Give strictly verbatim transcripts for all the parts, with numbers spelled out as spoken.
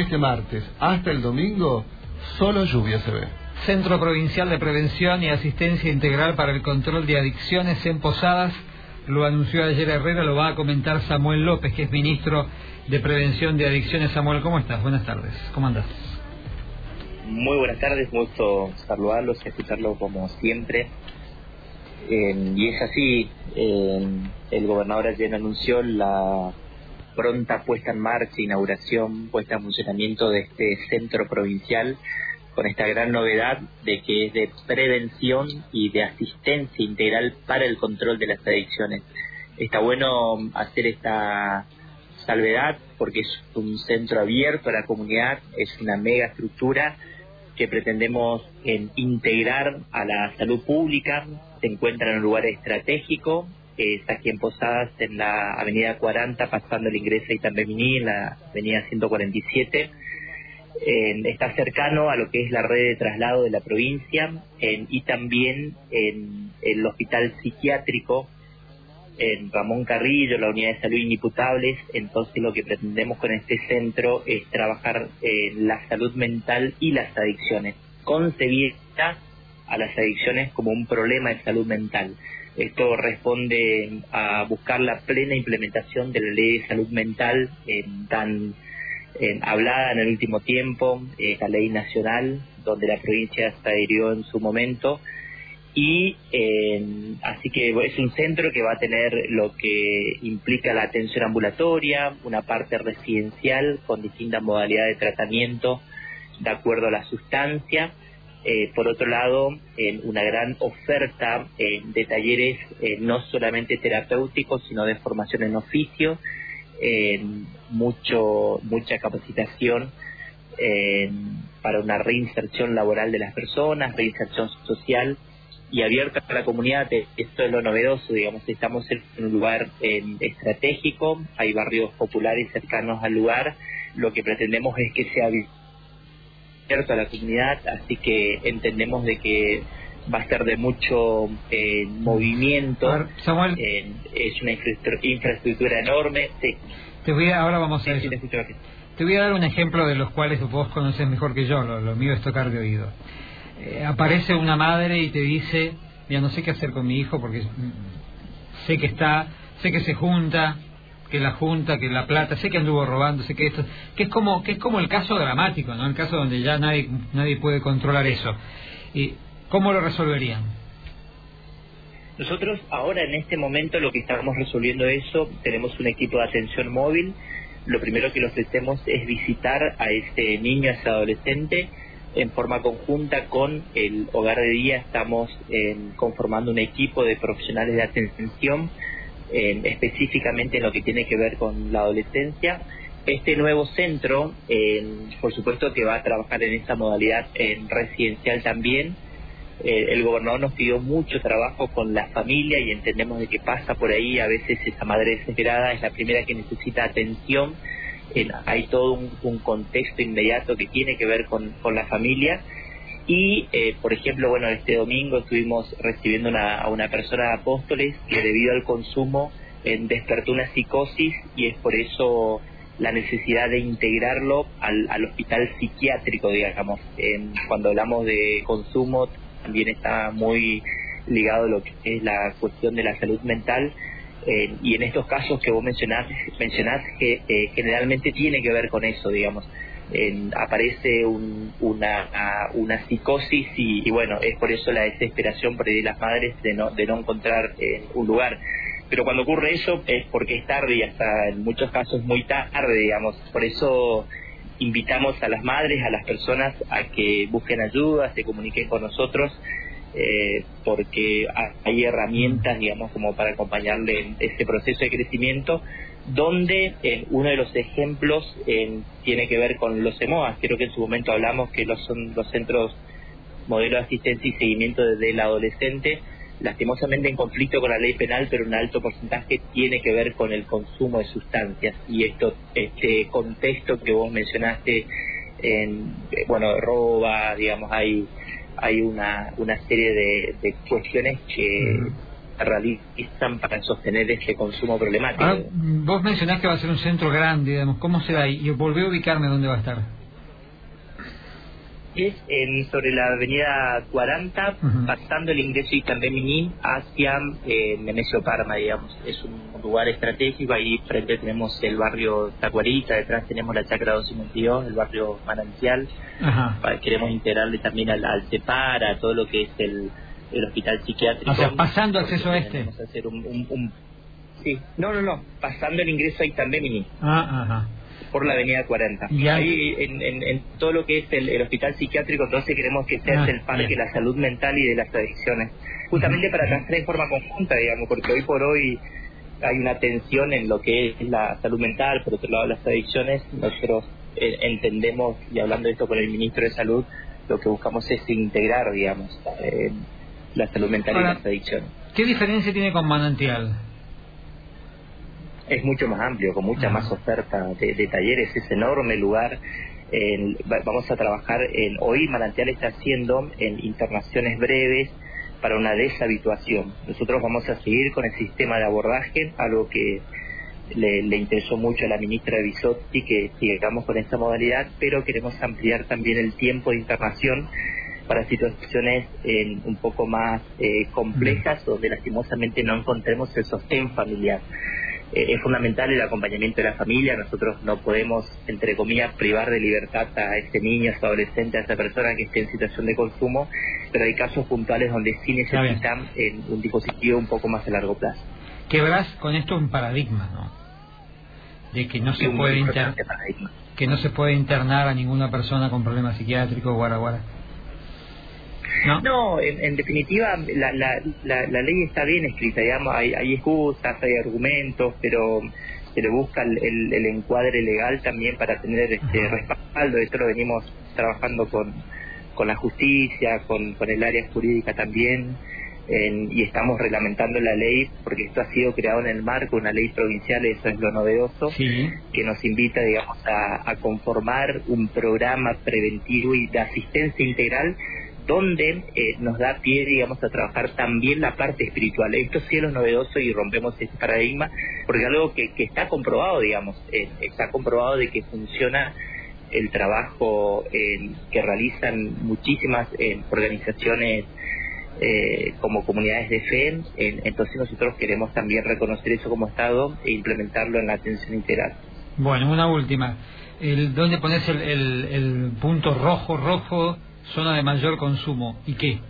este martes hasta el domingo, solo lluvia se ve. Centro Provincial de Prevención y Asistencia Integral para el Control de Adicciones en Posadas, lo anunció ayer Herrera, lo va a comentar Samuel López, que es ministro de Prevención de Adicciones. Samuel, ¿cómo estás? Buenas tardes, ¿cómo andás? Muy buenas tardes, un gusto saludarlos y escucharlos como siempre. Eh, y es así, eh, el gobernador ayer anunció la pronta puesta en marcha, inauguración, puesta en funcionamiento de este centro provincial, con esta gran novedad de que es de prevención y de asistencia integral para el control de las adicciones. Está bueno hacer esta salvedad porque es un centro abierto a la comunidad, es una mega estructura que pretendemos en, integrar a la salud pública. Se encuentra en un lugar estratégico, eh, está aquí en Posadas, en la avenida cuarenta, pasando el ingreso a Itambemini, en la avenida ciento cuarenta y siete. Eh, está cercano a lo que es la red de traslado de la provincia, eh, y también en el hospital psiquiátrico en Ramón Carrillo, la unidad de salud inimputables. Entonces lo que pretendemos con este centro es trabajar eh, la salud mental y las adicciones, concebida a las adicciones como un problema de salud mental. Esto responde a buscar la plena implementación de la ley de salud mental, eh, tan eh, hablada en el último tiempo, eh, la ley nacional, donde la provincia se adhirió en su momento. Y eh, así que es un centro que va a tener lo que implica la atención ambulatoria, una parte residencial con distintas modalidades de tratamiento de acuerdo a la sustancia. Eh, por otro lado, eh, una gran oferta eh, de talleres eh, no solamente terapéuticos, sino de formación en oficio, eh, mucho mucha capacitación eh, para una reinserción laboral de las personas, reinserción social y abierta a la comunidad. Esto es lo novedoso, digamos, estamos en un lugar eh, estratégico, hay barrios populares cercanos al lugar, lo que pretendemos es que sea abierto a la comunidad, así que entendemos de que va a ser de mucho eh, movimiento. A ver, Samuel, eh, es una infraestructura, infraestructura enorme. Sí. Te voy a, ahora vamos a sí, eso. Sí, te, te voy a dar un ejemplo de los cuales vos conocés mejor que yo, lo, lo mío es tocar de oído. Eh, aparece una madre y te dice, ya no sé qué hacer con mi hijo porque sé que está, sé que se junta, que la junta, que la plata, sé que anduvo robando, sé que esto, que es como que es como el caso dramático, ¿no? El caso donde ya nadie nadie puede controlar eso. ¿Y cómo lo resolverían? Nosotros ahora en este momento lo que estamos resolviendo eso, tenemos un equipo de atención móvil. Lo primero que le ofrecemos es visitar a ese niño, a ese adolescente, en forma conjunta con el hogar de día. Estamos eh, conformando un equipo de profesionales de atención, eh, específicamente en lo que tiene que ver con la adolescencia. Este nuevo centro, eh, por supuesto que va a trabajar en esta modalidad en residencial también. Eh, el gobernador nos pidió mucho trabajo con la familia y entendemos de que pasa por ahí. A veces esa madre desesperada es la primera que necesita atención. Eh, hay todo un, un contexto inmediato que tiene que ver con, con la familia. Y, eh, por ejemplo, bueno, este domingo estuvimos recibiendo una, a una persona de Apóstoles que debido al consumo eh, despertó una psicosis, y es por eso la necesidad de integrarlo al, al hospital psiquiátrico, digamos. Eh, cuando hablamos de consumo también está muy ligado a lo que es la cuestión de la salud mental. Eh, y en estos casos que vos mencionás, mencionás que eh, generalmente tiene que ver con eso, digamos. Eh, aparece un, una, una psicosis y, y bueno, es por eso la desesperación por ahí de las madres de no, de no encontrar eh, un lugar. Pero cuando ocurre eso es porque es tarde, y hasta en muchos casos muy tarde, digamos. Por eso invitamos a las madres, a las personas a que busquen ayuda, se comuniquen con nosotros, eh, porque hay herramientas, digamos, como para acompañarle en este proceso de crecimiento, donde eh, uno de los ejemplos eh, tiene que ver con los EMOAS. Creo que en su momento hablamos que los son los centros modelo de asistencia y seguimiento del adolescente, lastimosamente en conflicto con la ley penal, pero un alto porcentaje tiene que ver con el consumo de sustancias. Y esto, este contexto que vos mencionaste, en, bueno, roba, digamos, hay hay una una serie de, de cuestiones que realizan para sostener este consumo problemático. Ahora, vos mencionás que va a ser un centro grande, digamos, ¿cómo será? Y volví a ubicarme dónde va a estar. Es en, sobre la avenida cuarenta, uh-huh. pasando el ingreso Itambé-Minín hacia eh, Nemesio Parma, digamos. Es un lugar estratégico, ahí frente tenemos el barrio Tacuarita, detrás tenemos la Chacra doscientos cincuenta y dos, el barrio Manantial. Uh-huh. Queremos integrarle también al, al CEPAR, a todo lo que es el, el hospital psiquiátrico. O sea, pasando acceso a este. Vamos a hacer un, un, un... Sí, no, no, no, pasando el ingreso a Itambé-Minín. Ah, ajá. Por la avenida cuarenta. Ya. Ahí en, en, en todo lo que es el, el hospital psiquiátrico, entonces queremos que sea ah, el parque de la salud mental y de las adicciones, justamente uh-huh. para trabajar en forma conjunta, digamos, porque hoy por hoy hay una tensión en lo que es la salud mental, por otro lado las adicciones. Nosotros eh, entendemos, y hablando de esto con el ministro de Salud, lo que buscamos es integrar, digamos, eh, la salud mental Ahora, y las adicciones. ¿Qué diferencia tiene con Manantial? Es mucho más amplio, con mucha más oferta de, de talleres, es enorme el lugar. En, vamos a trabajar en, hoy Manantial está haciendo en internaciones breves para una deshabituación. Nosotros vamos a seguir con el sistema de abordaje, algo que le, le interesó mucho a la ministra Bisotti, que sigamos con esta modalidad, pero queremos ampliar también el tiempo de internación para situaciones eh, un poco más eh, complejas, donde lastimosamente no encontremos el sostén familiar. Eh, es fundamental el acompañamiento de la familia. Nosotros no podemos, entre comillas, privar de libertad a este niño, a este adolescente, a esta persona que esté en situación de consumo, pero hay casos puntuales donde sí necesitan eh, un dispositivo un poco más a largo plazo. Quebrás con esto un paradigma, ¿no? De que no se puede inter... que no se puede internar a ninguna persona con problemas psiquiátricos, guara guara. No, no en, en definitiva la, la, la, la ley está bien escrita, digamos, hay, hay excusas, hay argumentos, pero se le busca el, el, el encuadre legal también para tener este respaldo. Esto lo venimos trabajando con, con la justicia, con, con el área jurídica también, en, y estamos reglamentando la ley, porque esto ha sido creado en el marco de una ley provincial, eso es lo novedoso, sí. que nos invita, digamos, a, a conformar un programa preventivo y de asistencia integral, donde eh, nos da pie, digamos, a trabajar también la parte espiritual. Esto sí es lo novedoso y rompemos ese paradigma, porque es algo que, que está comprobado, digamos, eh, está comprobado de que funciona el trabajo eh, que realizan muchísimas eh, organizaciones eh, como comunidades de fe. Eh, entonces nosotros queremos también reconocer eso como Estado e implementarlo en la atención integral. Bueno, una última. El, ¿Dónde pones el, el, el punto rojo, rojo? Zona de mayor consumo, ¿y qué?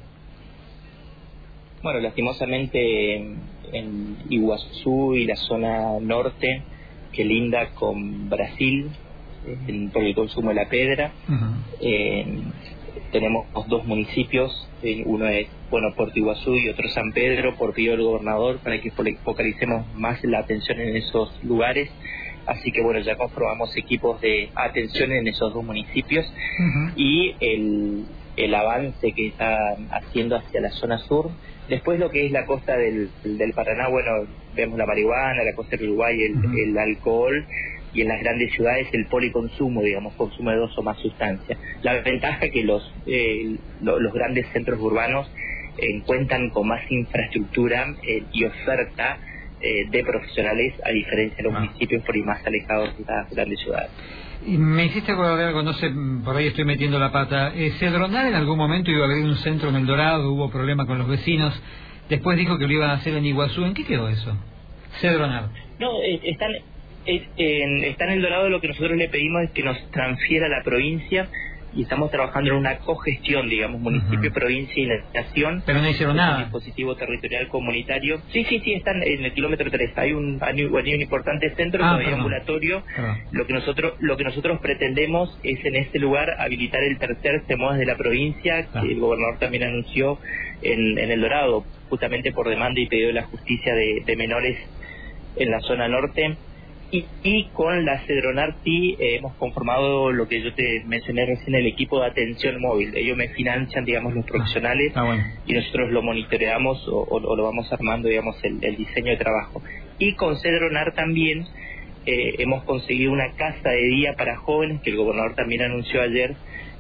Bueno, lastimosamente en, en Iguazú y la zona norte, que linda con Brasil, en, por el consumo de la pedra. Uh-huh. eh, tenemos dos municipios, eh, uno es, bueno, Puerto Iguazú y otro San Pedro, por Río del Gobernador, para que focalicemos más la atención en esos lugares. Así que bueno, ya conformamos equipos de atención en esos dos municipios. Uh-huh. Y el, el avance que está haciendo hacia la zona sur. Después lo que es la costa del, del Paraná, bueno, vemos la marihuana, la costa del Uruguay, el, uh-huh. el alcohol, y en las grandes ciudades el policonsumo, digamos, consumo de dos o más sustancias. La ventaja es que los, eh, lo, los grandes centros urbanos eh, cuentan con más infraestructura eh, y oferta Eh, de profesionales, a diferencia de los ah. municipios por ahí más alejados de las grandes ciudades. Y me hiciste acordar de algo, no sé, por ahí estoy metiendo la pata. Eh, Cedronar en algún momento iba a abrir un centro en El Dorado, hubo problema con los vecinos, después dijo que lo iban a hacer en Iguazú. ¿En qué quedó eso? Cedronar. No, eh, están, eh, en, está en El Dorado. Lo que nosotros le pedimos es que nos transfiera a la provincia, y estamos trabajando en una cogestión, digamos, municipio, uh-huh. provincia y nación. Pero no hicieron nada. Un dispositivo territorial comunitario. Sí, sí, sí, están en el kilómetro tres. Hay un, hay un, hay un importante centro, ah, hay ambulatorio. Perdón. Lo que nosotros lo que nosotros pretendemos es en este lugar habilitar el tercer CEMODES de la provincia, ah. que el gobernador también anunció en, en El Dorado, justamente por demanda y pedido de la justicia de, de menores en la zona norte. Y, y con la Cedronar sí eh, hemos conformado lo que yo te mencioné recién, el equipo de atención móvil. Ellos me financian, digamos, los profesionales, ah, bueno. y nosotros lo monitoreamos o, o, o lo vamos armando, digamos, el, el diseño de trabajo. Y con Cedronar también eh, hemos conseguido una casa de día para jóvenes, que el gobernador también anunció ayer,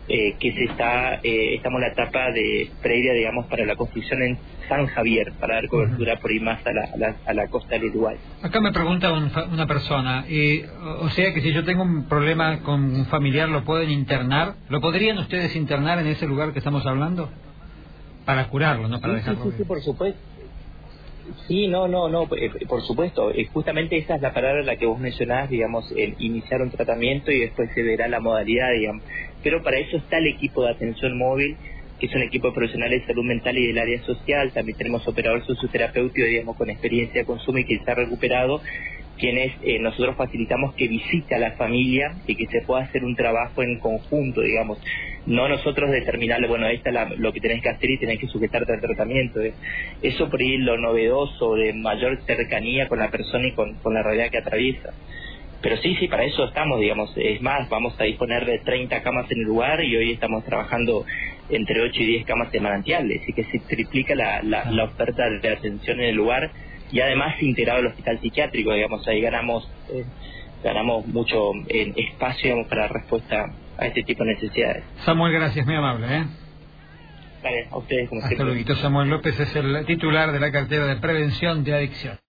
eh, que se está, eh, estamos en la etapa de previa, digamos, para la construcción en San Javier, para dar cobertura por ahí más a la, a la, a la costa del Uruguay. Acá me pregunta un, una persona, eh, o sea que si yo tengo un problema con un familiar, ¿lo pueden internar? ¿Lo podrían ustedes internar en ese lugar que estamos hablando? Para curarlo, no para Sí, dejarlo sí, sí, sí, por supuesto. Sí, no, no, no, eh, por supuesto. Eh, justamente esa es la palabra la que vos mencionás, digamos, el iniciar un tratamiento y después se verá la modalidad, digamos. Pero para eso está el equipo de atención móvil, que es un equipo de profesionales de salud mental y del área social. También tenemos operador socioterapéutico, digamos, con experiencia de consumo y que se ha recuperado, quienes eh, nosotros facilitamos que visite a la familia y que se pueda hacer un trabajo en conjunto, digamos. No nosotros determinarle, bueno, esta es la, lo que tenés que hacer y tenés que sujetarte al tratamiento. ¿eh? Eso por ahí es lo novedoso, de mayor cercanía con la persona y con, con la realidad que atraviesa. Pero sí, sí, para eso estamos, digamos. Es más, vamos a disponer de treinta camas en el lugar y hoy estamos trabajando entre ocho y diez camas de manantiales, así que se triplica la, la, la oferta de atención en el lugar y además integrado el hospital psiquiátrico, digamos, ahí ganamos eh, ganamos mucho en espacio, digamos, para respuesta a este tipo de necesidades. Samuel, gracias, muy amable, ¿eh? Vale, a ustedes como Hasta siempre. luego. Samuel López es el titular de la cartera de prevención de adicción.